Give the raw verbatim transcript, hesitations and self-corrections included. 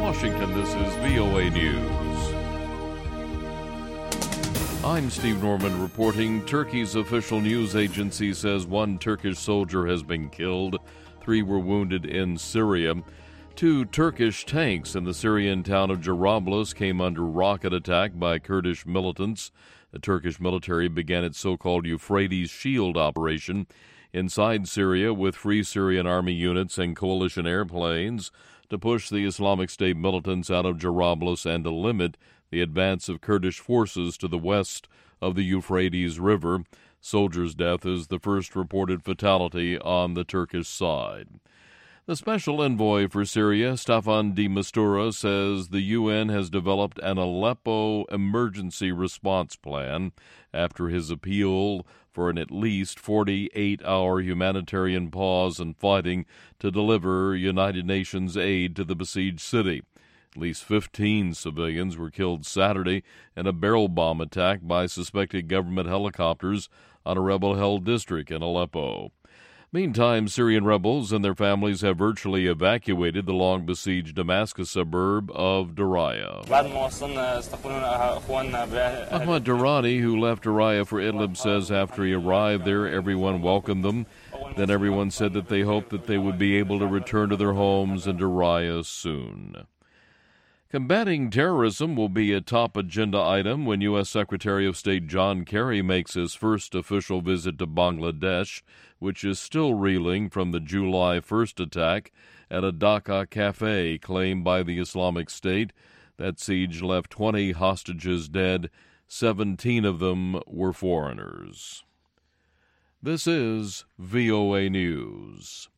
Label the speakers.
Speaker 1: Washington, this is V O A News. I'm Steve Norman reporting. Turkey's official news agency says one Turkish soldier has been killed. Three were wounded in Syria. Two Turkish tanks in the Syrian town of Jarablus came under rocket attack by Kurdish militants. The Turkish military began its so-called Euphrates Shield operation inside Syria with Free Syrian Army units and coalition airplanes to push the Islamic State militants out of Jarablus and to limit the advance of Kurdish forces to the west of the Euphrates River. Soldier's death is the first reported fatality on the Turkish side. The special envoy for Syria, Staffan de Mistura, says the U N has developed an Aleppo emergency response plan after his appeal for an at least forty-eight hour humanitarian pause in fighting to deliver United Nations aid to the besieged city. At least fifteen civilians were killed Saturday in a barrel bomb attack by suspected government helicopters on a rebel-held district in Aleppo. Meantime, Syrian rebels and their families have virtually evacuated the long-besieged Damascus suburb of Daraya. Ahmad Darani, who left Daraya for Idlib, says after he arrived there, everyone welcomed them. Then everyone said that they hoped that they would be able to return to their homes in Daraya soon. Combating terrorism will be a top agenda item when U S Secretary of State John Kerry makes his first official visit to Bangladesh, which is still reeling from the July first attack at a Dhaka cafe claimed by the Islamic State. That siege left twenty hostages dead. seventeen of them were foreigners. This is V O A News.